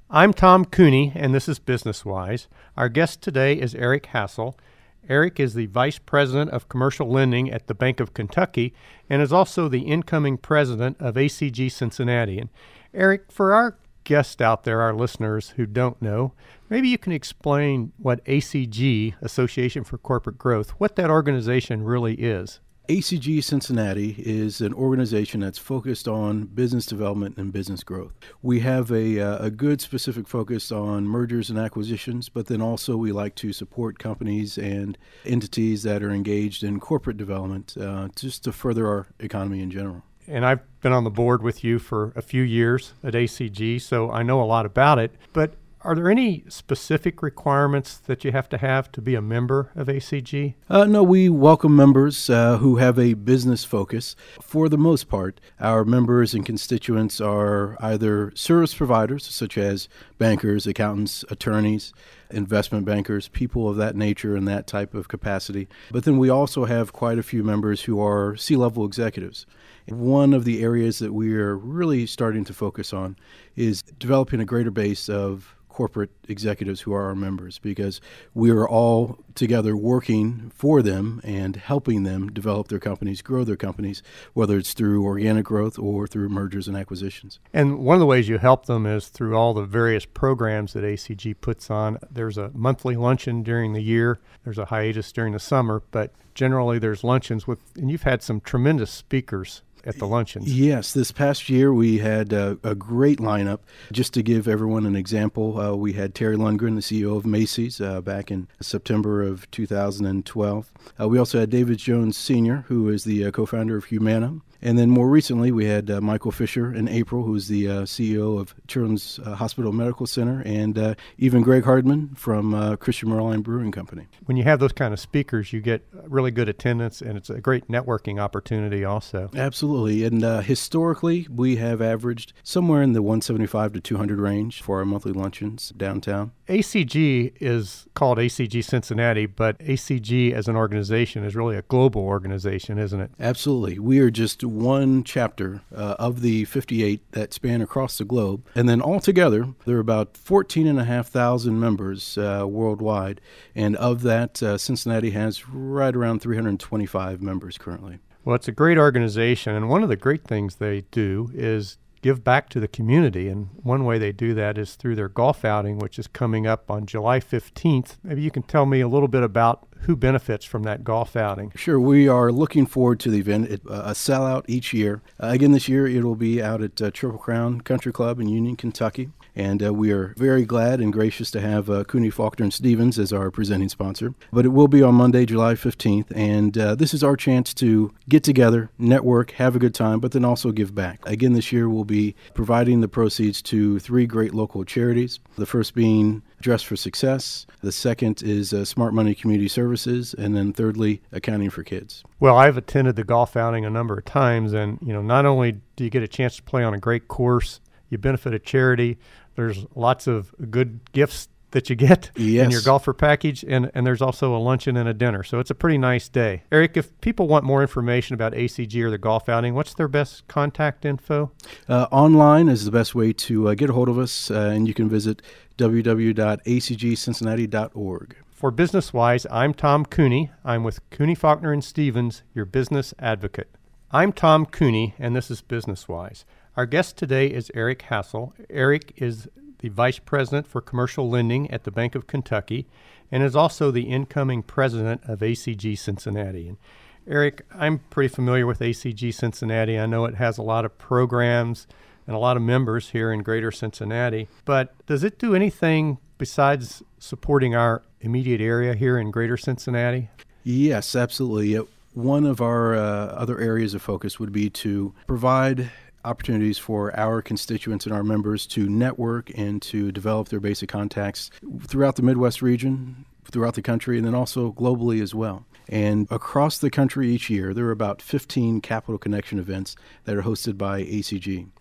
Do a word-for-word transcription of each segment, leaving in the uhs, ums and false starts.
I'm Tom Cooney, and this is Business Wise. Our guest today is Eric Hassel. Eric is the Vice President of Commercial Lending at the Bank of Kentucky and is also the incoming president of A C G Cincinnati. And Eric, for our guests out there, our listeners who don't know, maybe you can explain what A C G, Association for Corporate Growth, what that organization really is. A C G Cincinnati is an organization that's focused on business development and business growth. We have a, uh, a good specific focus on mergers and acquisitions, but then also we like to support companies and entities that are engaged in corporate development uh, just to further our economy in general. And I've been on the board with you for a few years at A C G, so I know a lot about it. But are there any specific requirements that you have to have to be a member of A C G? Uh, no, we welcome members uh, who have a business focus. For the most part, our members and constituents are either service providers, such as bankers, accountants, attorneys, investment bankers, people of that nature and that type of capacity. But then we also have quite a few members who are C-level executives. One of the areas that we are really starting to focus on is developing a greater base of corporate executives who are our members, because we are all together working for them and helping them develop their companies, grow their companies, whether it's through organic growth or through mergers and acquisitions. And one of the ways you help them is through all the various programs that A C G puts on. There's a monthly luncheon during the year. There's a hiatus during the summer, but generally there's luncheons with, and you've had some tremendous speakers at the luncheons. Yes, this past year we had uh, a great lineup. Just to give everyone an example, uh, we had Terry Lundgren, the C E O of Macy's, uh, back in September of two thousand twelve. Uh, we also had David Jones Senior, who is the uh, co-founder of Humana. And then more recently, we had uh, Michael Fisher in April, who's the uh, C E O of Children's uh, Hospital Medical Center, and uh, even Greg Hardman from uh, Christian Merline Brewing Company. When you have those kind of speakers, you get really good attendance, and it's a great networking opportunity also. Absolutely. And uh, historically, we have averaged somewhere in the one seventy-five to two hundred range for our monthly luncheons downtown. A C G is called A C G Cincinnati, but A C G as an organization is really a global organization, isn't it? Absolutely. We are just one chapter uh, of the fifty-eight that span across the globe. And then altogether, there are about fourteen and a half thousand members uh, worldwide. And of that, uh, Cincinnati has right around three hundred twenty-five members currently. Well, it's a great organization. And one of the great things they do is give back to the community. And one way they do that is through their golf outing, which is coming up on July fifteenth. Maybe you can tell me a little bit about who benefits from that golf outing. Sure. We are looking forward to the event. It, uh, a sellout each year. Uh, again, this year it will be out at uh, Triple Crown Country Club in Union, Kentucky. And uh, we are very glad and gracious to have uh, Cooney, Faulkner, and Stevens as our presenting sponsor. But it will be on Monday, July fifteenth. And uh, this is our chance to get together, network, have a good time, but then also give back. Again, this year we'll be providing the proceeds to three great local charities. The first being Dress for Success. The second is uh, Smart Money Community Services. And then thirdly, Accounting for Kids. Well, I've attended the golf outing a number of times. And, you know, not only do you get a chance to play on a great course, you benefit a charity. There's lots of good gifts that you get yes. in your golfer package, and, and there's also a luncheon and a dinner. So it's a pretty nice day. Eric, if people want more information about A C G or the golf outing, what's their best contact info? Uh, online is the best way to uh, get a hold of us, uh, and you can visit w w w dot a c g cincinnati dot org. For Business Wise, I'm Tom Cooney. I'm with Cooney, Faulkner, and Stevens, your business advocate. I'm Tom Cooney, and this is Business Wise. Our guest today is Eric Hassel. Eric is the Vice President for Commercial Lending at the Bank of Kentucky and is also the incoming president of A C G Cincinnati. And Eric, I'm pretty familiar with A C G Cincinnati. I know it has a lot of programs and a lot of members here in Greater Cincinnati, but does it do anything besides supporting our immediate area here in Greater Cincinnati? Yes, absolutely. One of our uh, other areas of focus would be to provide opportunities for our constituents and our members to network and to develop their basic contacts throughout the Midwest region, throughout the country, and then also globally as well. And across the country each year, there are about fifteen Capital Connection events that are hosted by A C G.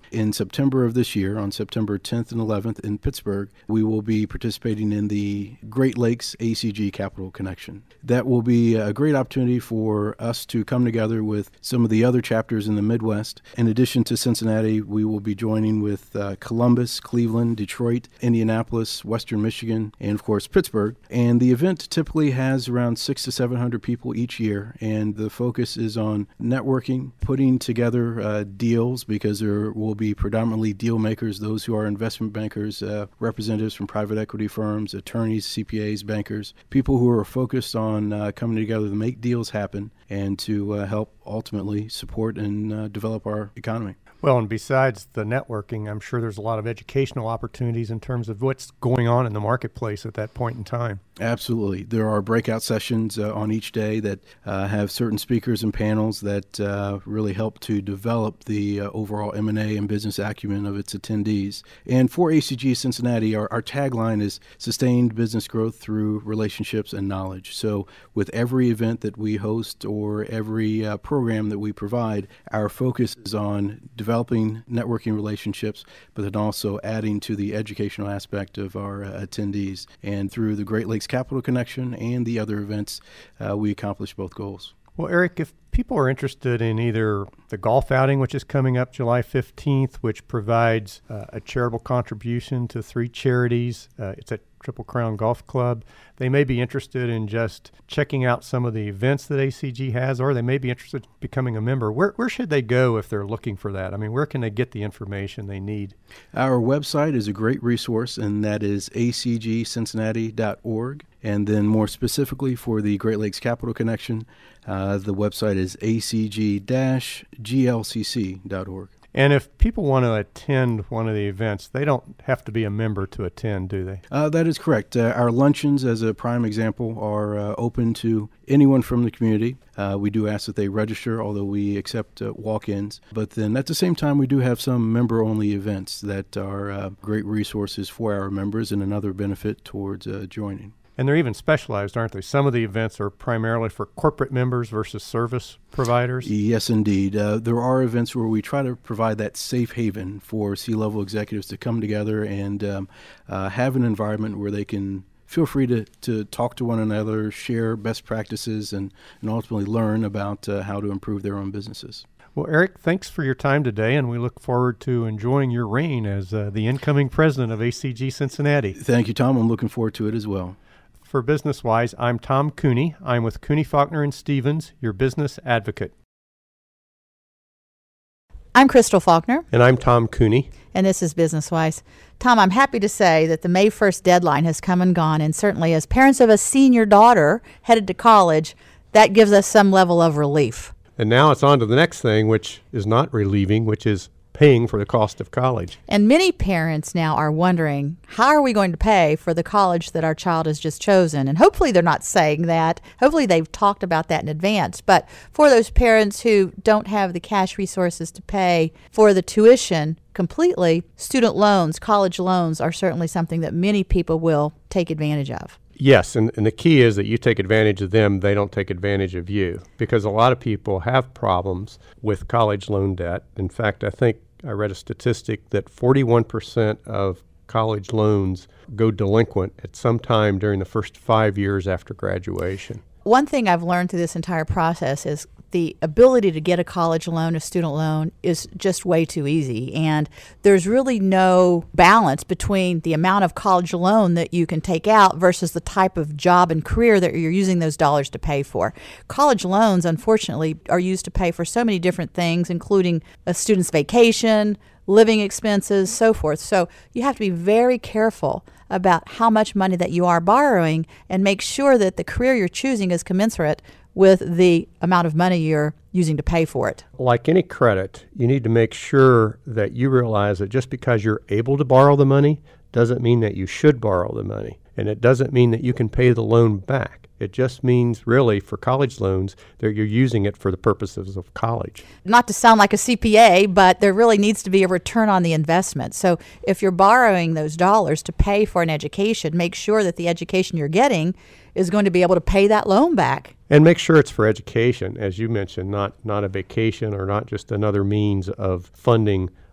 In September of this year, on September tenth and eleventh in Pittsburgh, we will be participating in the Great Lakes A C G Capital Connection. That will be a great opportunity for us to come together with some of the other chapters in the Midwest. In addition to Cincinnati, we will be joining with uh, Columbus, Cleveland, Detroit, Indianapolis, Western Michigan, and of course Pittsburgh. And the event typically has around six to seven hundred people each year, and the focus is on networking, putting together uh, deals, because there will be predominantly deal makers, those who are investment bankers, uh, representatives from private equity firms, attorneys, C P As, bankers, people who are focused on uh, coming together to make deals happen and to uh, help ultimately support and uh, develop our economy. Well, and besides the networking, I'm sure there's a lot of educational opportunities in terms of what's going on in the marketplace at that point in time. Absolutely. There are breakout sessions uh, on each day that uh, have certain speakers and panels that uh, really help to develop the uh, overall M and A and business acumen of its attendees. And for A C G Cincinnati, our, our tagline is sustained business growth through relationships and knowledge. So with every event that we host or every uh, program that we provide, our focus is on developing networking relationships, but then also adding to the educational aspect of our uh, attendees. And through the Great Lakes Capital Connection and the other events, uh, we accomplish both goals. Well, Eric, if people are interested in either the golf outing, which is coming up July fifteenth, which provides uh, a charitable contribution to three charities, uh, it's at Triple Crown Golf Club. They may be interested in just checking out some of the events that A C G has, or they may be interested in becoming a member. Where, where should they go if they're looking for that? I mean, where can they get the information they need? Our website is a great resource, and that is a c g cincinnati dot org. And then more specifically for the Great Lakes Capital Connection, uh, the website is a c g dash g l c c dot org. And if people want to attend one of the events, they don't have to be a member to attend, do they? Uh, that is correct. Uh, our luncheons, as a prime example, are uh, open to anyone from the community. Uh, we do ask that they register, although we accept uh, walk-ins. But then at the same time, we do have some member-only events that are uh, great resources for our members and another benefit towards uh, joining. And they're even specialized, aren't they? Some of the events are primarily for corporate members versus service providers. Yes, indeed. Uh, there are events where we try to provide that safe haven for C-level executives to come together and um, uh, have an environment where they can feel free to, to talk to one another, share best practices, and, and ultimately learn about uh, how to improve their own businesses. Well, Eric, thanks for your time today, and we look forward to enjoying your reign as uh, the incoming president of A C G Cincinnati. Thank you, Tom. I'm looking forward to it as well. For Business Wise, I'm Tom Cooney. I'm with Cooney, Faulkner and Stevens, your business advocate. I'm Crystal Faulkner. And I'm Tom Cooney. And this is Business Wise. Tom, I'm happy to say that the May first deadline has come and gone, and certainly as parents of a senior daughter headed to college, that gives us some level of relief. And now it's on to the next thing, which is not relieving, which is paying for the cost of college. And many parents now are wondering, how are we going to pay for the college that our child has just chosen? And hopefully they're not saying that. Hopefully they've talked about that in advance. But for those parents who don't have the cash resources to pay for the tuition completely, student loans, college loans are certainly something that many people will take advantage of. Yes, and, and the key is that you take advantage of them, they don't take advantage of you, because a lot of people have problems with college loan debt. In fact, I think I read a statistic that forty-one percent of college loans go delinquent at some time during the first five years after graduation. One thing I've learned through this entire process is the ability to get a college loan, a student loan, is just way too easy. And there's really no balance between the amount of college loan that you can take out versus the type of job and career that you're using those dollars to pay for. College loans, unfortunately, are used to pay for so many different things, including a student's vacation, living expenses, so forth. So you have to be very careful about how much money that you are borrowing and make sure that the career you're choosing is commensurate with the amount of money you're using to pay for it. Like any credit, you need to make sure that you realize that just because you're able to borrow the money doesn't mean that you should borrow the money. And it doesn't mean that you can pay the loan back. It just means, really, for college loans, that you're using it for the purposes of college. Not to sound like a C P A, but there really needs to be a return on the investment. So if you're borrowing those dollars to pay for an education, make sure that the education you're getting is going to be able to pay that loan back. And make sure it's for education, as you mentioned, not, not a vacation or not just another means of funding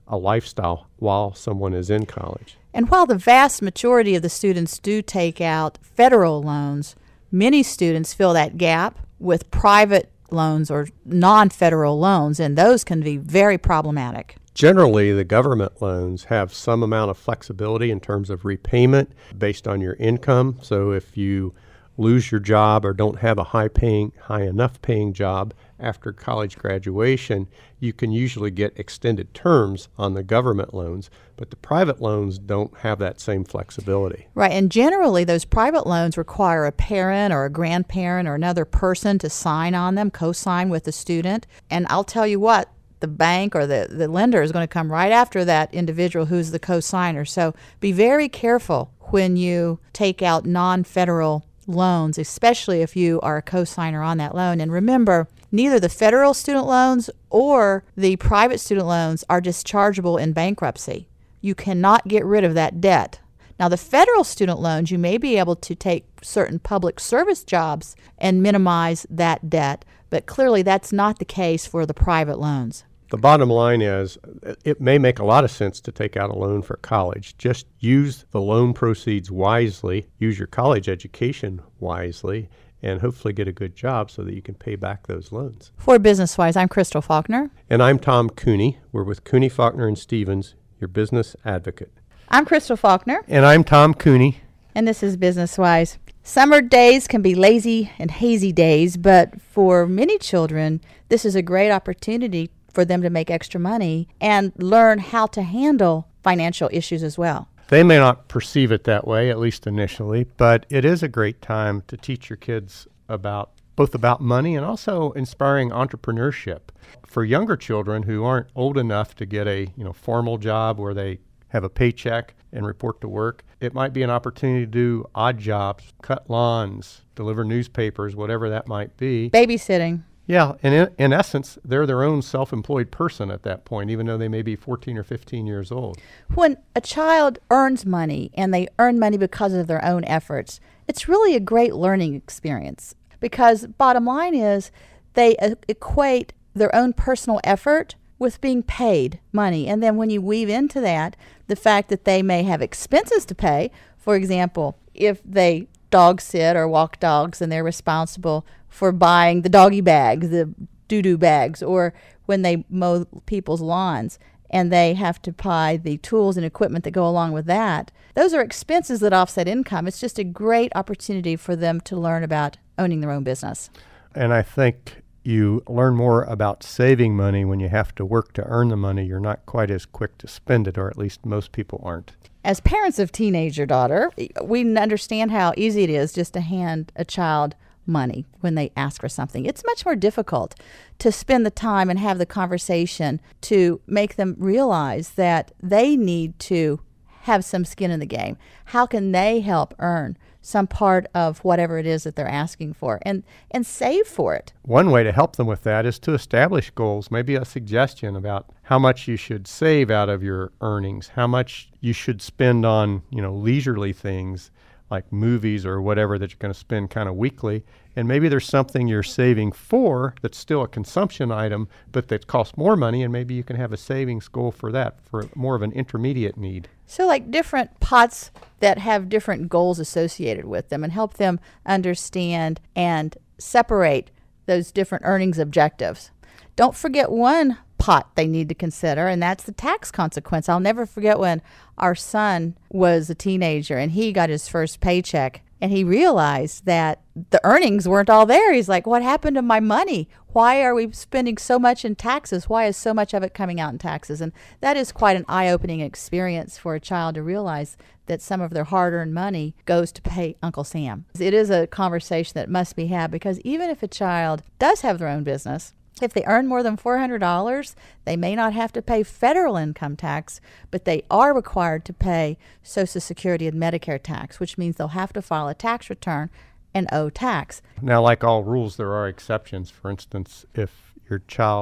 a lifestyle while someone is in college. And while the vast majority of the students do take out federal loans, many students fill that gap with private loans or non-federal loans, and those can be very problematic. Generally, the government loans have some amount of flexibility in terms of repayment based on your income. So if you lose your job or don't have a high paying, high enough paying job after college graduation, you can usually get extended terms on the government loans, but the private loans don't have that same flexibility. Right, and generally those private loans require a parent or a grandparent or another person to sign on them, co-sign with the student. And I'll tell you what, the bank or the, the lender is going to come right after that individual who's the co-signer. So be very careful when you take out non-federal loans, especially if you are a co-signer on that loan. And remember, neither the federal student loans or the private student loans are dischargeable in bankruptcy. You cannot get rid of that debt. Now, the federal student loans, you may be able to take certain public service jobs and minimize that debt, but clearly that's not the case for the private loans. The bottom line is it may make a lot of sense to take out a loan for college. Just use the loan proceeds wisely, use your college education wisely, and hopefully get a good job so that you can pay back those loans. For Business Wise, I'm Crystal Faulkner. And I'm Tom Cooney. We're with Cooney, Faulkner, and Stevens, your business advocate. I'm Crystal Faulkner. And I'm Tom Cooney. And this is Business Wise. Summer days can be lazy and hazy days, but for many children, this is a great opportunity for them to make extra money and learn how to handle financial issues as well. They may not perceive it that way, at least initially, but it is a great time to teach your kids about both about money and also inspiring entrepreneurship. For younger children who aren't old enough to get a you know formal job where they have a paycheck and report to work, it might be an opportunity to do odd jobs, cut lawns, deliver newspapers, whatever that might be. Babysitting. Yeah, and in, in essence, they're their own self-employed person at that point, even though they may be fourteen or fifteen years old. When a child earns money, and they earn money because of their own efforts, it's really a great learning experience, because bottom line is they uh, equate their own personal effort with being paid money. And then when you weave into that the fact that they may have expenses to pay, for example, if they dog sit or walk dogs and they're responsible for buying the doggy bags, the doo-doo bags, or when they mow people's lawns and they have to buy the tools and equipment that go along with that. Those are expenses that offset income. It's just a great opportunity for them to learn about owning their own business. And I think you learn more about saving money when you have to work to earn the money. You're not quite as quick to spend it, or at least most people aren't. As parents of teenager daughter, we understand how easy it is just to hand a child money when they ask for something. It's much more difficult to spend the time and have the conversation to make them realize that they need to have some skin in the game. How can they help earn some part of whatever it is that they're asking for and, and save for it? One way to help them with that is to establish goals, maybe a suggestion about how much you should save out of your earnings, how much you should spend on, you know, leisurely things like movies or whatever that you're going to spend kind of weekly. And maybe there's something you're saving for that's still a consumption item, but that costs more money, and maybe you can have a savings goal for that, for more of an intermediate need. So like different pots that have different goals associated with them, and help them understand and separate those different earnings objectives. Don't forget one pot they need to consider, and that's the tax consequence. I'll never forget when our son was a teenager and he got his first paycheck and he realized that the earnings weren't all there. He's like, what happened to my money? Why are we spending so much in taxes? Why is so much of it coming out in taxes? And that is quite an eye-opening experience for a child to realize that some of their hard-earned money goes to pay Uncle Sam. It is a conversation that must be had, because even if a child does have their own business, if they earn more than four hundred dollars, they may not have to pay federal income tax, but they are required to pay Social Security and Medicare tax, which means they'll have to file a tax return and owe tax. Now, like all rules, there are exceptions. For instance, if your child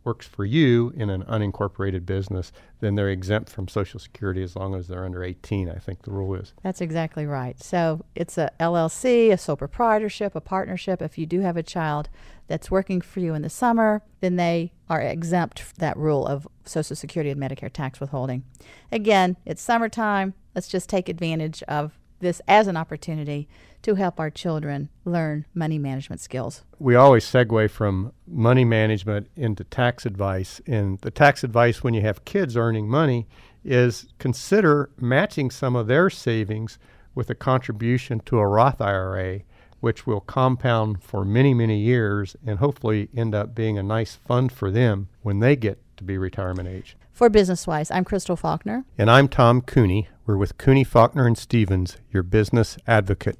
works for you in an unincorporated business, then they're exempt from Social Security as long as they're under eighteen, I think the rule is. That's exactly right. So it's a L L C, a sole proprietorship, a partnership. If you do have a child that's working for you in the summer, then they are exempt from that rule of Social Security and Medicare tax withholding. Again, it's summertime. Let's just take advantage of this as an opportunity to help our children learn money management skills. We always segue from money management into tax advice. And the tax advice when you have kids earning money is consider matching some of their savings with a contribution to a Roth I R A, which will compound for many, many years and hopefully end up being a nice fund for them when they get to be retirement age. For BusinessWise, I'm Crystal Faulkner. And I'm Tom Cooney. We're with Cooney, Faulkner, and Stevens, your business advocate.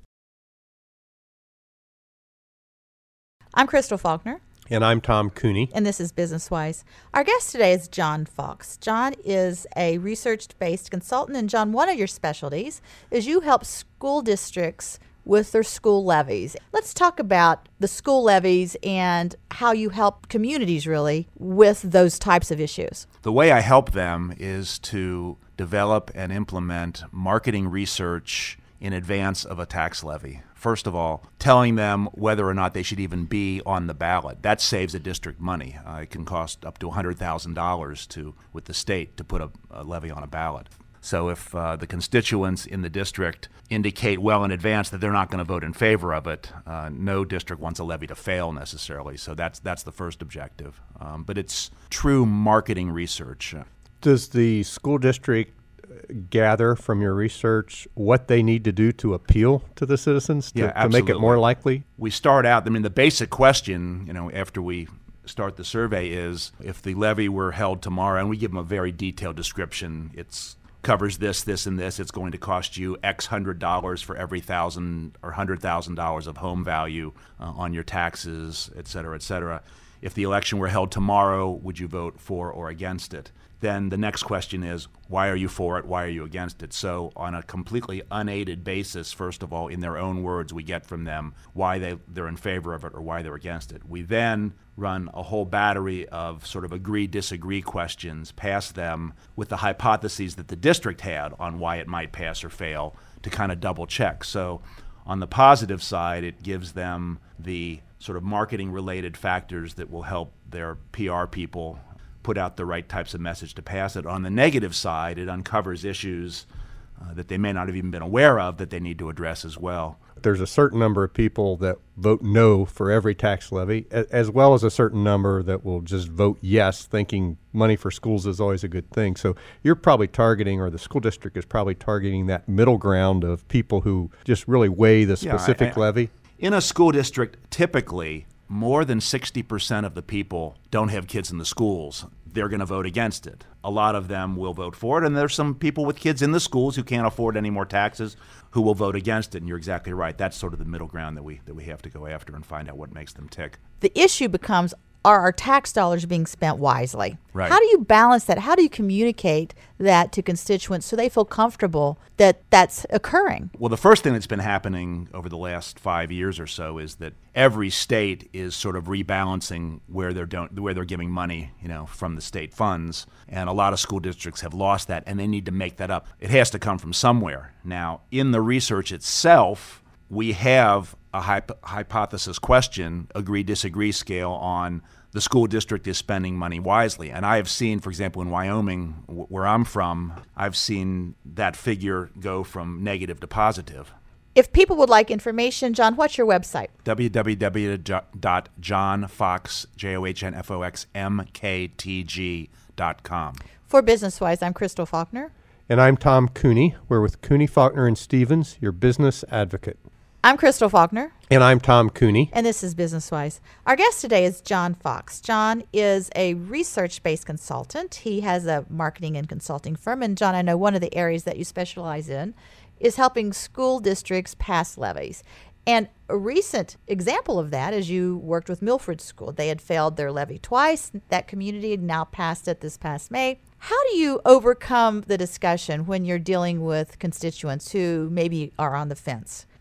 I'm Crystal Faulkner. And I'm Tom Cooney. And this is BusinessWise. Our guest today is John Fox. John is a research-based consultant. And John, one of your specialties is you help school districts with their school levies. Let's talk about the school levies and how you help communities really with those types of issues. The way I help them is to develop and implement marketing research in advance of a tax levy. First of all, telling them whether or not they should even be on the ballot. That saves a district money. Uh, it can cost up to one hundred thousand dollars to, with the state to put a, a levy on a ballot. So if uh, the constituents in the district indicate well in advance that they're not going to vote in favor of it, uh, no district wants a levy to fail necessarily. So that's that's the first objective. Um, but it's true marketing research. Does the school district gather from your research what they need to do to appeal to the citizens to, yeah, to make it more likely? We start out, I mean, the basic question, you know, after we start the survey is if the levy were held tomorrow, and we give them a very detailed description, it's covers this, this, and this. It's going to cost you X hundred dollars for every thousand or hundred thousand dollars of home value uh, on your taxes, et cetera, et cetera. If the election were held tomorrow, would you vote for or against it? Then the next question is, why are you for it? Why are you against it? So on a completely unaided basis, first of all, in their own words, we get from them why they, they're in favor of it or why they're against it. We then run a whole battery of sort of agree, disagree questions past them with the hypotheses that the district had on why it might pass or fail to kind of double check. So on the positive side, it gives them the sort of marketing related factors that will help their P R people put out the right types of message to pass it. On the negative side, it uncovers issues uh, that they may not have even been aware of that they need to address as well. There's a certain number of people that vote no for every tax levy, as well as a certain number that will just vote yes, thinking money for schools is always a good thing. So you're probably targeting, or the school district is probably targeting that middle ground of people who just really weigh the specific yeah, I, I, levy. In a school district, typically, more than sixty percent of the people don't have kids in the schools. They're going to vote against it. A lot of them will vote for it, and there's some people with kids in the schools who can't afford any more taxes who will vote against it, and you're exactly right. That's sort of the middle ground that we that we have to go after and find out what makes them tick. The issue becomes, are our tax dollars being spent wisely? Right. How do you balance that? How do you communicate that to constituents so they feel comfortable that that's occurring? Well, the first thing that's been happening over the last five years or so is that every state is sort of rebalancing where they're don't, where they're giving money, you know, from the state funds, and a lot of school districts have lost that, and they need to make that up. It has to come from somewhere. Now, in the research itself, we have a hypo- hypothesis question, agree-disagree scale on the school district is spending money wisely. And I have seen, for example, in Wyoming, w- where I'm from, I've seen that figure go from negative to positive. If people would like information, John, what's your website? w w w dot john fox, J O H N F O X M K T G dot com. For BusinessWise, I'm Crystal Faulkner. And I'm Tom Cooney. We're with Cooney, Faulkner, and Stevens, your business advocate. I'm Crystal Faulkner. And I'm Tom Cooney. And this is BusinessWise. Our guest today is John Fox. John is a research-based consultant. He has a marketing and consulting firm. And John, I know one of the areas that you specialize in is helping school districts pass levies. And a recent example of that is you worked with Milford School. They had failed their levy twice. That community had now passed it this past May. How do you overcome the discussion when you're dealing with constituents who maybe are on the fence?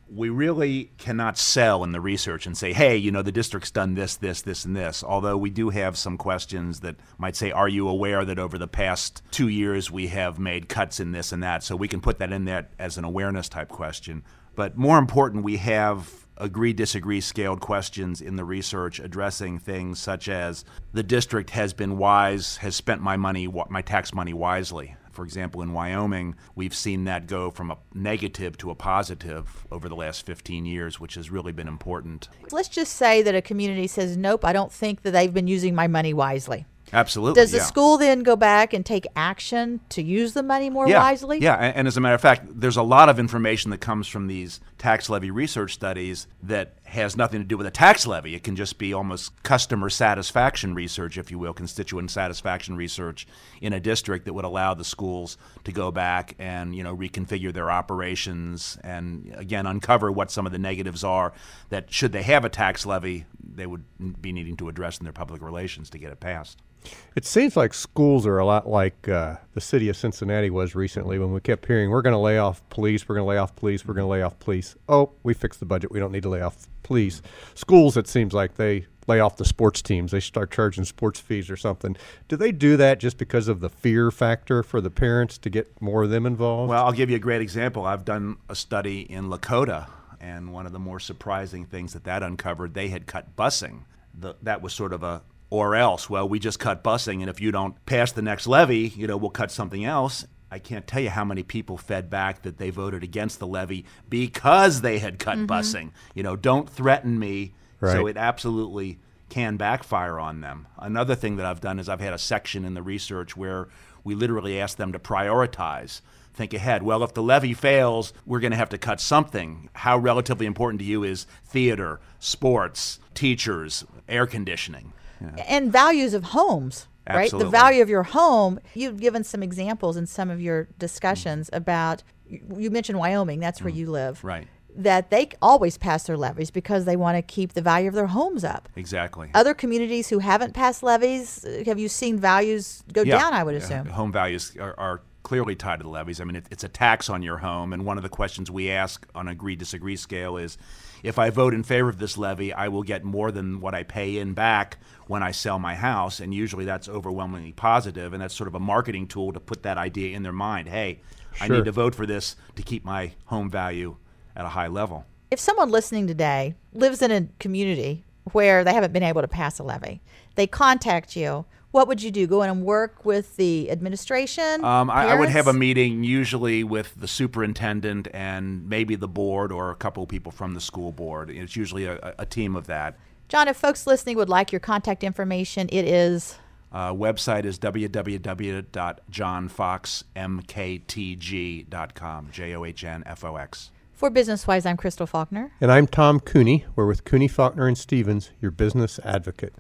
we really cannot sell in the research and say, hey, you know, the district's done this, this, this, and this. Although we do have some questions that might say, are you aware that over the past two years we have made cuts in this and that? So we can put that in there as an awareness type question. But more important, we have agree, disagree scaled questions in the research addressing things such as the district has been wise, has spent my money, my tax money wisely. For example, in Wyoming, we've seen that go from a negative to a positive over the last fifteen years, which has really been important. Let's just say that a community says, nope, I don't think that they've been using my money wisely. Absolutely. Does the yeah. school then go back and take action to use the money more yeah, wisely? Yeah, and, and as a matter of fact, there's a lot of information that comes from these tax levy research studies that has nothing to do with a tax levy. It can just be almost customer satisfaction research, if you will, constituent satisfaction research in a district that would allow the schools to go back and, you know, reconfigure their operations and, again, uncover what some of the negatives are that, should they have a tax levy, they would be needing to address in their public relations to get it passed. It seems like schools are a lot like uh, the city of Cincinnati was recently when we kept hearing, we're going to lay off police, we're going to lay off police, we're going to lay off police. Oh, we fixed the budget. We don't need to lay off police. Schools, it seems like they lay off the sports teams. They start charging sports fees or something. Do they do that just because of the fear factor for the parents to get more of them involved? Well, I'll give you a great example. I've done a study in Lakota, and one of the more surprising things that that uncovered, they had cut busing. The, that was sort of a or else, well, we just cut busing, and if you don't pass the next levy, you know, we'll cut something else. I can't tell you how many people fed back that they voted against the levy because they had cut mm-hmm. busing. You know, don't threaten me. Right. So it absolutely can backfire on them. Another thing that I've done is I've had a section in the research where we literally asked them to prioritize. Think ahead. Well, if the levy fails, we're going to have to cut something. How relatively important to you is theater, sports, teachers, air conditioning? Yeah. And values of homes, right? Absolutely. The value of your home. You've given some examples in some of your discussions mm. about, you mentioned Wyoming, that's where mm. you live. Right. That they always pass their levies because they want to keep the value of their homes up. Exactly. Other communities who haven't passed levies, have you seen values go yeah. down, I would yeah. assume? Home values are, are clearly tied to the levies. I mean, it, it's a tax on your home, and one of the questions we ask on agree-disagree scale is, if I vote in favor of this levy, I will get more than what I pay in back when I sell my house, and usually that's overwhelmingly positive, and that's sort of a marketing tool to put that idea in their mind. Hey, sure. I need to vote for this to keep my home value at a high level. If someone listening today lives in a community where they haven't been able to pass a levy, they contact you, what would you do? Go in and work with the administration? Um, I, I would have a meeting usually with the superintendent and maybe the board or a couple of people from the school board. It's usually a, a team of that. John, if folks listening would like your contact information, it is? Uh, website is w w w dot john fox m k t g dot com, J O H N F O X. For BusinessWise, I'm Crystal Faulkner. And I'm Tom Cooney. We're with Cooney, Faulkner, and Stevens, your business advocate.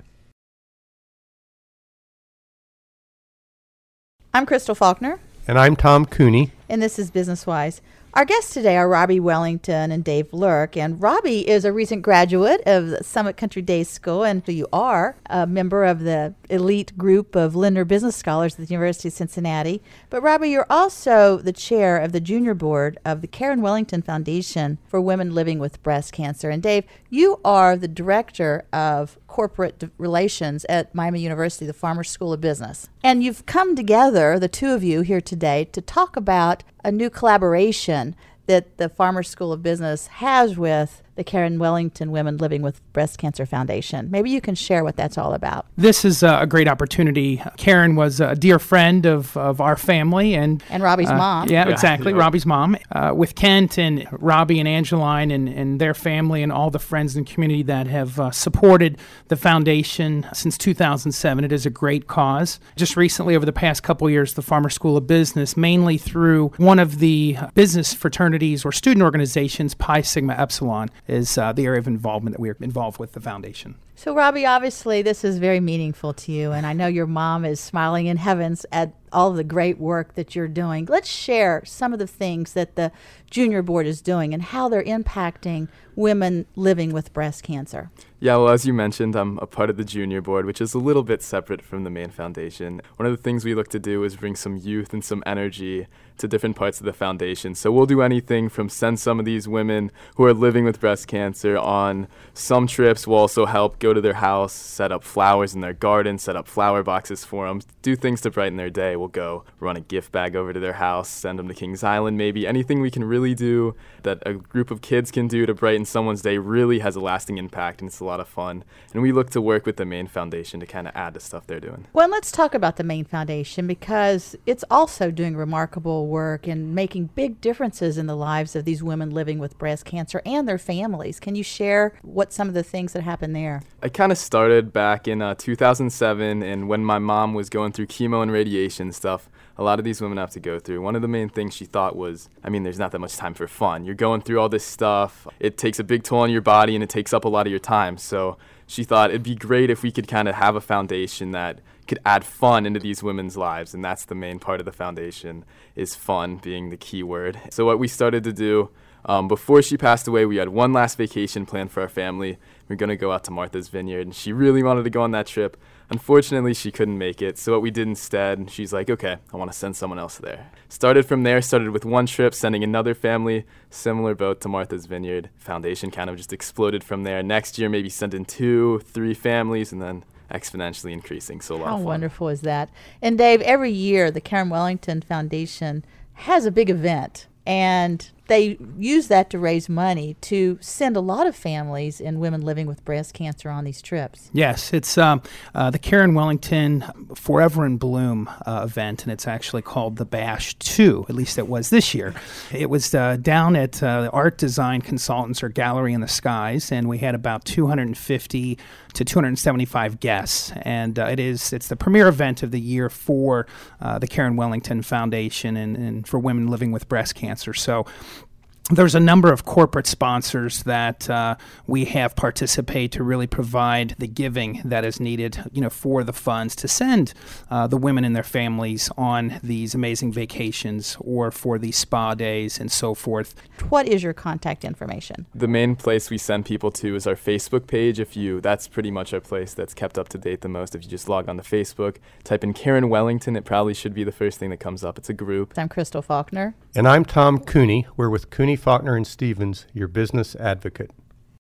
I'm Crystal Faulkner. And I'm Tom Cooney. And this is BusinessWise. Our guests today are Robbie Wellington and Dave Lurk. And Robbie is a recent graduate of the Summit Country Day School, and you are a member of the elite group of Lindner Business Scholars at the University of Cincinnati. But Robbie, you're also the chair of the junior board of the Karen Wellington Foundation for Women Living with Breast Cancer. And Dave, you are the director of corporate relations at Miami University, the Farmer School of Business. And you've come together, the two of you here today, to talk about a new collaboration that the Farmer School of Business has with the Karen Wellington Women Living with Breast Cancer Foundation. Maybe you can share what that's all about. This is a great opportunity. Karen was a dear friend of, of our family. And and Robbie's uh, mom. Yeah, yeah, exactly, yeah. Robbie's mom. Uh, with Kent and Robbie and Angeline and, and their family and all the friends and community that have uh, supported the foundation since two thousand seven. It is a great cause. Just recently, over the past couple of years, the Farmer School of Business, mainly through one of the business fraternities or student organizations, Pi Sigma Epsilon, is uh, the area of involvement that we are involved with the foundation. So, Robbie, obviously this is very meaningful to you, and I know your mom is smiling in heavens at all of the great work that you're doing. Let's share some of the things that the Junior Board is doing and how they're impacting women living with breast cancer. Yeah, well, as you mentioned, I'm a part of the Junior Board, which is a little bit separate from the main foundation. One of the things we look to do is bring some youth and some energy to different parts of the foundation. So we'll do anything from send some of these women who are living with breast cancer on some trips. We'll also help go to their house, set up flowers in their garden, set up flower boxes for them, do things to brighten their day. We'll go run a gift bag over to their house, send them to Kings Island maybe. Anything we can really do that a group of kids can do to brighten someone's day really has a lasting impact, and it's a lot of fun. And we look to work with the main foundation to kind of add to stuff they're doing. Well, let's talk about the main foundation, because it's also doing remarkable work and making big differences in the lives of these women living with breast cancer and their families. Can you share what some of the things that happened there? I kind of started back in uh, two thousand seven, and when my mom was going through chemo and radiation stuff a lot of these women have to go through. One of the main things she thought was, I mean, there's not that much time for fun. You're going through all this stuff. It takes a big toll on your body, and it takes up a lot of your time. So she thought it'd be great if we could kind of have a foundation that could add fun into these women's lives, and that's the main part of the foundation, is fun being the key word. So what we started to do, um, before she passed away, we had one last vacation planned for our family. We were going to go out to Martha's Vineyard, and she really wanted to go on that trip. Unfortunately, she couldn't make it, so what we did instead, she's like, okay, I want to send someone else there. Started from there, started with one trip, sending another family, similar boat to Martha's Vineyard. Foundation kind of just exploded from there. Next year, maybe sending two, three families, and then exponentially increasing, so a lot How of fun. wonderful is that? And Dave, every year the Karen Wellington Foundation has a big event, and they use that to raise money to send a lot of families and women living with breast cancer on these trips. Yes, it's um, uh, the Karen Wellington Forever in Bloom uh, event, and it's actually called the Bash two, at least it was this year. It was uh, down at uh, the Art Design Consultants, or Gallery in the Skies, and we had about two hundred fifty to two hundred seventy-five guests, and uh, it is it's the premier event of the year for uh, the Karen Wellington Foundation and, and for women living with breast cancer. So there's a number of corporate sponsors that uh, we have participate to really provide the giving that is needed, you know, for the funds to send uh, the women and their families on these amazing vacations or for these spa days and so forth. What is your contact information? The main place we send people to is our Facebook page. If you, that's pretty much our place that's kept up to date the most. If you just log on to Facebook, type in Karen Wellington, it probably should be the first thing that comes up. It's a group. I'm Crystal Faulkner. And I'm Tom Cooney. We're with Cooney, Faulkner and Stevens, your business advocate.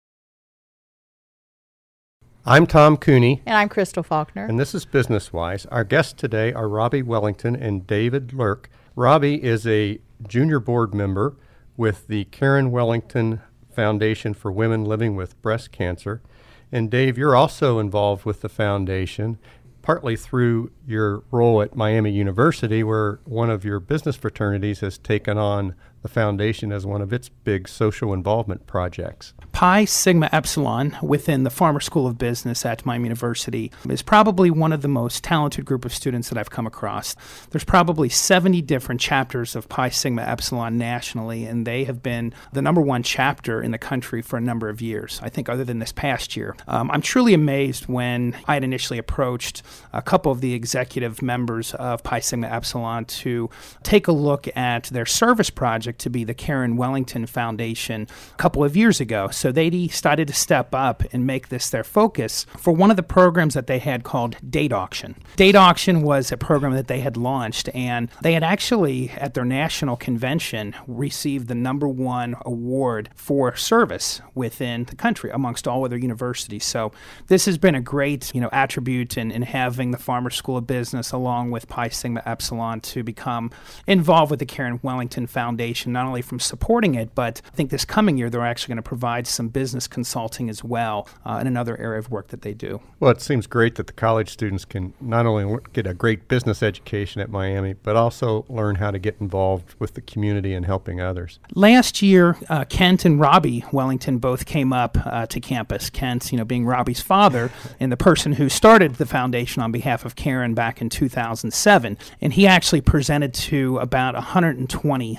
I'm Tom Cooney. And I'm Crystal Faulkner. And this is Business Wise. Our guests today are Robbie Wellington and David Lurk. Robbie is a junior board member with the Karen Wellington Foundation for Women Living with Breast Cancer. And Dave, you're also involved with the foundation, partly through your role at Miami University, where one of your business fraternities has taken on the foundation as one of its big social involvement projects. Pi Sigma Epsilon within the Farmer School of Business at Miami University is probably one of the most talented group of students that I've come across. There's probably seventy different chapters of Pi Sigma Epsilon nationally, and they have been the number one chapter in the country for a number of years, I think other than this past year. Um, I'm truly amazed when I had initially approached a couple of the executive members of Pi Sigma Epsilon to take a look at their service project to be the Karen Wellington Foundation a couple of years ago. So they decided to step up and make this their focus for one of the programs that they had called Date Auction. Date Auction was a program that they had launched, and they had actually, at their national convention, received the number one award for service within the country amongst all other universities. So this has been a great, you know, attribute in, in having the Farmer School of Business along with Pi Sigma Epsilon to become involved with the Karen Wellington Foundation, not only from supporting it, but I think this coming year they're actually going to provide some business consulting as well uh, in another area of work that they do. Well, it seems great that the college students can not only get a great business education at Miami, but also learn how to get involved with the community and helping others. Last year, uh, Kent and Robbie Wellington both came up uh, to campus. Kent, you know, being Robbie's father and the person who started the foundation on behalf of Karen back in two thousand seven. And he actually presented to about one hundred twenty of the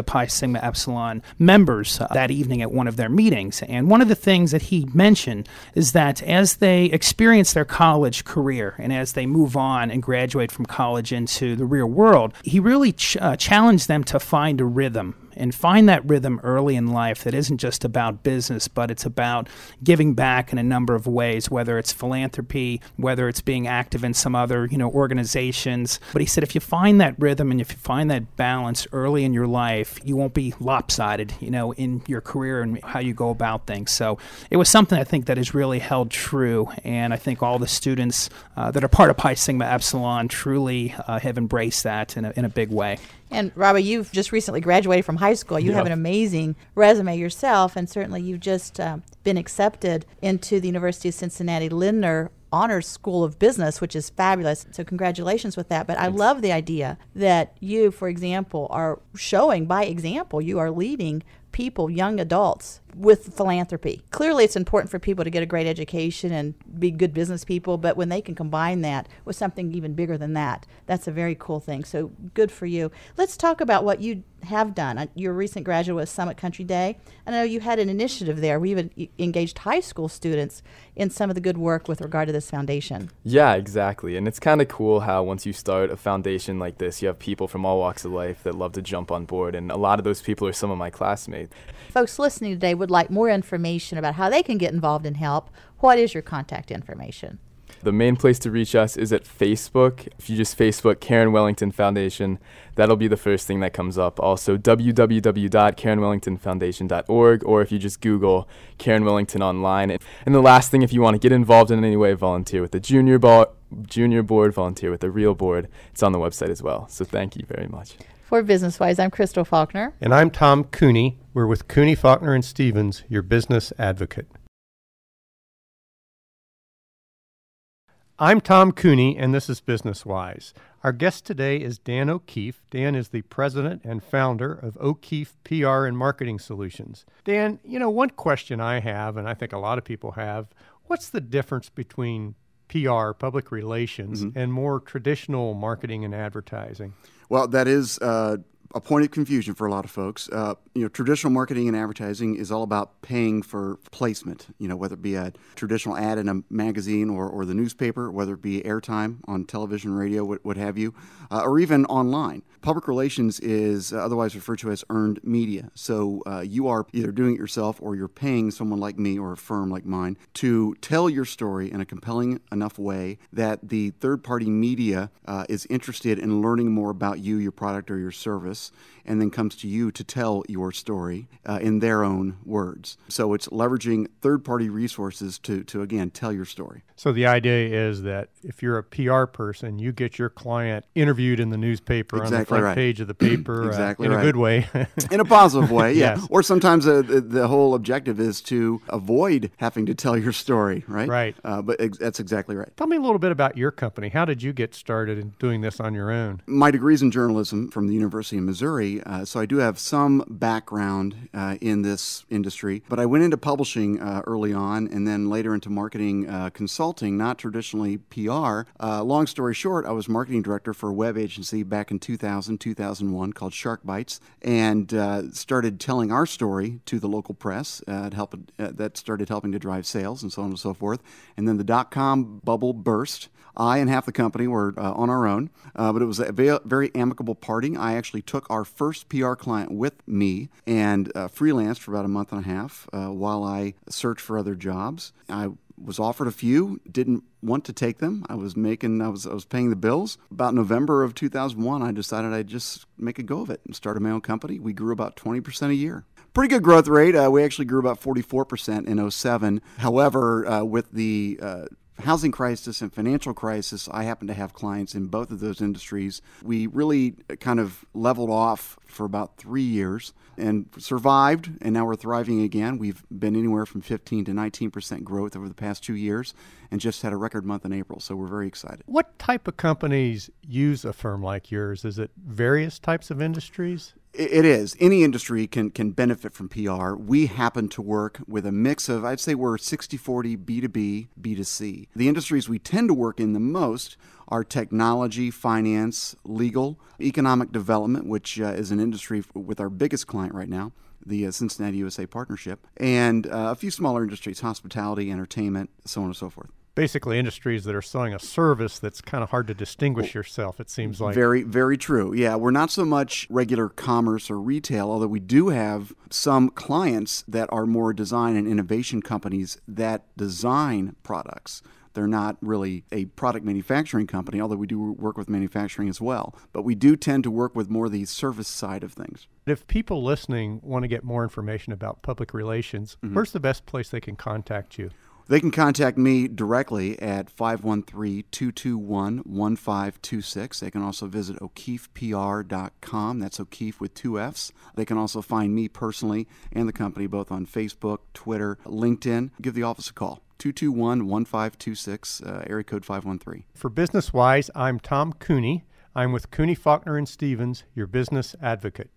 Pi Sigma Epsilon members uh, that evening at one of their meetings. And one of the things that he mentioned is that as they experience their college career and as they move on and graduate from college into the real world, he really ch- uh, challenged them to find a rhythm and find that rhythm early in life that isn't just about business, but it's about giving back in a number of ways, whether it's philanthropy, whether it's being active in some other, you know, organizations. But he said if you find that rhythm and if you find that balance early in your life, you won't be lopsided, you know, in your career and how you go about things. So it was something I think that has really held true, and I think all the students uh, that are part of Pi Sigma Epsilon truly uh, have embraced that in a, in a big way. And Robbie, you've just recently graduated from high school. You Yeah. have an amazing resume yourself, and certainly you've just uh, been accepted into the University of Cincinnati Lindner Honors School of Business, which is fabulous. So congratulations with that. But I love the idea that you, for example, are showing by example, you are leading people, young adults, with philanthropy. Clearly, it's important for people to get a great education and be good business people, but when they can combine that with something even bigger than that, that's a very cool thing. So good for you. Let's talk about what you have done. Your recent graduate was Summit Country Day. I know you had an initiative there. We even engaged high school students in some of the good work with regard to this foundation. Yeah, exactly. And it's kind of cool how once you start a foundation like this, you have people from all walks of life that love to jump on board. And a lot of those people are some of my classmates. Folks listening today would like more information about how they can get involved and help. What is your contact information? The main place to reach us is at Facebook. If you just Facebook Karen Wellington Foundation, that'll be the first thing that comes up. Also, w w w dot karen wellington foundation dot org, or if you just Google Karen Wellington online. And the last thing, if you want to get involved in any way, volunteer with the junior, bo- junior board, volunteer with the real board. It's on the website as well. So thank you very much. For Business Wise, I'm Crystal Faulkner. And I'm Tom Cooney. We're with Cooney, Faulkner, and Stevens, your business advocate. I'm Tom Cooney, and this is Business Wise. Our guest today is Dan O'Keefe. Dan is the president and founder of O'Keefe P R and Marketing Solutions. Dan, you know, one question I have, and I think a lot of people have, what's the difference between P R, public relations, mm-hmm. and more traditional marketing and advertising? Well, that is uh, a point of confusion for a lot of folks. Uh, you know, traditional marketing and advertising is all about paying for placement, you know, whether it be a traditional ad in a magazine or, or the newspaper, whether it be airtime on television, radio, what, what have you, uh, or even online. Public relations is uh, otherwise referred to as earned media. So uh, you are either doing it yourself or you're paying someone like me or a firm like mine to tell your story in a compelling enough way that the third-party media uh, is interested in learning more about you, your product, or your service, and then comes to you to tell your story uh, in their own words. So it's leveraging third-party resources to, to, again, tell your story. So the idea is that if you're a P R person, you get your client interviewed in the newspaper exactly on the front right. page of the paper exactly uh, in right. a good way. In a positive way, yeah. Yes. Or sometimes uh, the, the whole objective is to avoid having to tell your story, right? Right. Uh, but ex- that's exactly right. Tell me a little bit about your company. How did you get started in doing this on your own? My degree is in journalism from the University of Missouri, uh, so I do have some background uh, in this industry. But I went into publishing uh, early on and then later into marketing uh, consulting, not traditionally P R. Uh, long story short, I was marketing director for a web agency back in two thousand, two thousand one called Shark Bites, and uh, started telling our story to the local press. Uh, it helped, uh, that started helping to drive sales and so on and so forth. And then the dot-com bubble burst. I and half the company were uh, on our own, uh, but it was a very amicable parting. I actually took our first P R client with me and uh, freelanced for about a month and a half uh, while I searched for other jobs. I was offered a few, didn't want to take them. I was making, I was, I was paying the bills. About November of two thousand one, I decided I'd just make a go of it and started my own company. We grew about twenty percent a year. Pretty good growth rate. Uh, we actually grew about forty-four percent in oh seven. However, uh, with the uh, housing crisis and financial crisis, I happen to have clients in both of those industries. We really kind of leveled off for about three years and survived, and now we're thriving again. We've been anywhere from fifteen to nineteen percent growth over the past two years and just had a record month in April, so we're very excited. What type of companies use a firm like yours? Is it various types of industries? It is. Any industry can can benefit from P R. We happen to work with a mix of, I'd say we're sixty forty B two B, B two C. The industries we tend to work in the most are technology, finance, legal, economic development, which uh, is an industry with our biggest client right now, the uh, Cincinnati U S A Partnership, and uh, a few smaller industries, hospitality, entertainment, so on and so forth. Basically industries that are selling a service that's kind of hard to distinguish yourself, it seems like. Very, very true. Yeah, we're not so much regular commerce or retail, although we do have some clients that are more design and innovation companies that design products. They're not really a product manufacturing company, although we do work with manufacturing as well. But we do tend to work with more the service side of things. If people listening want to get more information about public relations, mm-hmm. where's the best place they can contact you? They can contact me directly at five one three, two two one, one five two six. They can also visit O'Keefe P R dot com. That's O'Keefe with two F's. They can also find me personally and the company both on Facebook, Twitter, LinkedIn. Give the office a call. two two one, one five two six, uh, area code five one three. For Business Wise, I'm Tom Cooney. I'm with Cooney, Faulkner and Stevens, your business advocate.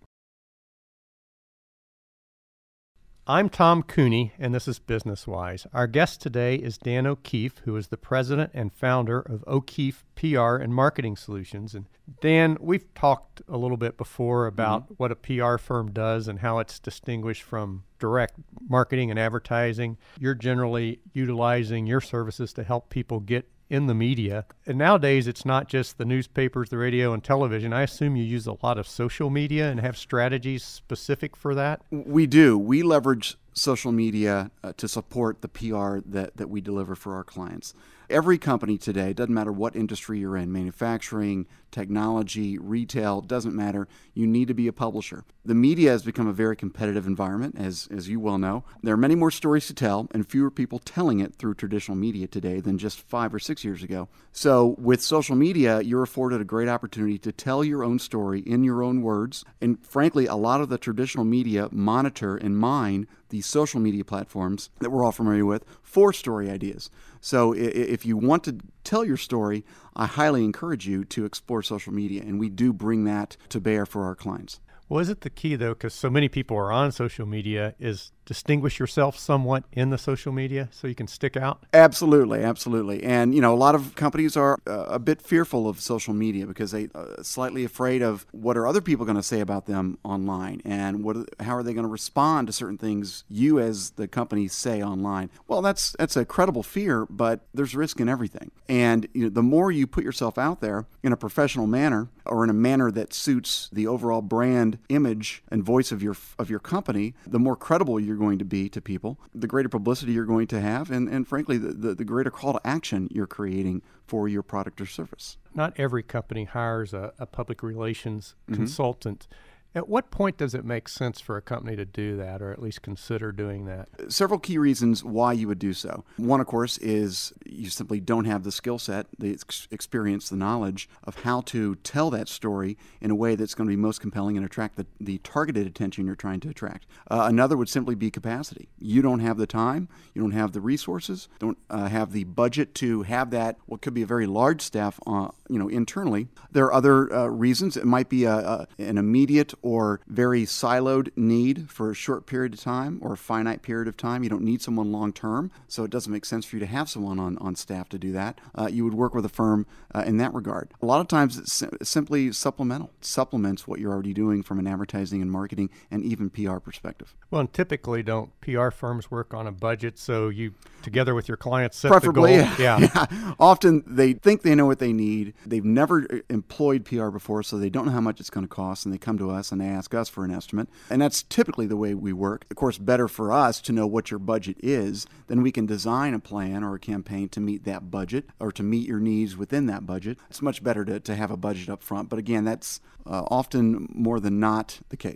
I'm Tom Cooney, and this is Business Wise. Our guest today is Dan O'Keefe, who is the president and founder of O'Keefe P R and Marketing Solutions. And Dan, we've talked a little bit before about mm-hmm. what a P R firm does and how it's distinguished from direct marketing and advertising. You're generally utilizing your services to help people get in the media. And nowadays, it's not just the newspapers, the radio, and television. I assume you use a lot of social media and have strategies specific for that? We do. We leverage social media uh, to support the P R that, that we deliver for our clients. Every company today, doesn't matter what industry you're in, manufacturing, technology, retail, doesn't matter, you need to be a publisher. The media has become a very competitive environment, as, as you well know. There are many more stories to tell and fewer people telling it through traditional media today than just five or six years ago. So with social media, you're afforded a great opportunity to tell your own story in your own words. And frankly, a lot of the traditional media monitor and mine these social media platforms that we're all familiar with for story ideas. So if you want to tell your story, I highly encourage you to explore social media, and we do bring that to bear for our clients. Well, is it the key, though, because so many people are on social media, is distinguish yourself somewhat in the social media so you can stick out? Absolutely, absolutely. And, you know, a lot of companies are uh, a bit fearful of social media because they are uh, slightly afraid of what are other people going to say about them online, and what how are they going to respond to certain things you as the company say online. Well, that's that's a credible fear, but there's risk in everything. And you know, the more you put yourself out there in a professional manner or in a manner that suits the overall brand image and voice of your of your company, the more credible you're going to be to people, the greater publicity you're going to have, and, and frankly, the, the, the greater call to action you're creating for your product or service. Not every company hires a, a public relations Mm-hmm. consultant. At what point does it make sense for a company to do that, or at least consider doing that? Several key reasons why you would do so. One, of course, is you simply don't have the skill set, the ex- experience, the knowledge of how to tell that story in a way that's going to be most compelling and attract the, the targeted attention you're trying to attract. Uh, another would simply be capacity. You don't have the time, you don't have the resources, don't uh, have the budget to have that, what could be a very large staff uh, you know, internally. There are other uh, reasons. It might be a, a, an immediate or very siloed need for a short period of time or a finite period of time. You don't need someone long term, so it doesn't make sense for you to have someone on, on staff to do that. Uh, you would work with a firm uh, in that regard. A lot of times it's sim- simply supplemental. It supplements what you're already doing from an advertising and marketing and even P R perspective. Well, and typically don't P R firms work on a budget, so you, together with your clients, set Preferably, the goal? Yeah. yeah. Often they think they know what they need. They've never employed P R before, so they don't know how much it's going to cost, and they come to us and they ask us for an estimate. And that's typically the way we work. Of course, better for us to know what your budget is, then we can design a plan or a campaign to meet that budget or to meet your needs within that budget. It's much better to, to have a budget up front. But again, that's uh, often more than not the case.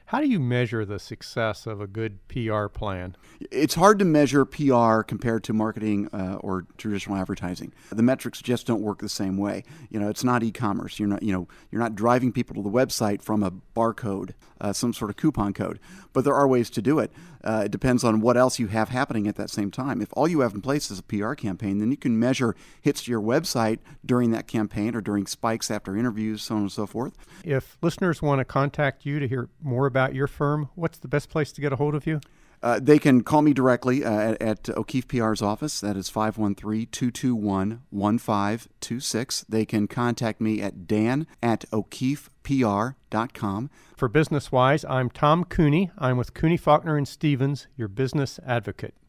How do you measure the success of a good P R plan? It's hard to measure P R compared to marketing uh, or traditional advertising. The metrics just don't work the same way. You know, it's not e-commerce. You're not, you know, you're not driving people to the website from a barcode, uh, some sort of coupon code. But there are ways to do it. Uh, it depends on what else you have happening at that same time. If all you have in place is a P R campaign, then you can measure hits to your website during that campaign or during spikes after interviews, so on and so forth. If listeners want to contact you to hear more about your firm, what's the best place to get a hold of you? Uh, they can call me directly uh, at, at O'Keefe P R's office. That is five one three, two two one, one five two six. They can contact me at dan at o'keefe p r dot com. For Business Wise, I'm Tom Cooney. I'm with Cooney, Faulkner and Stevens, your business advocate.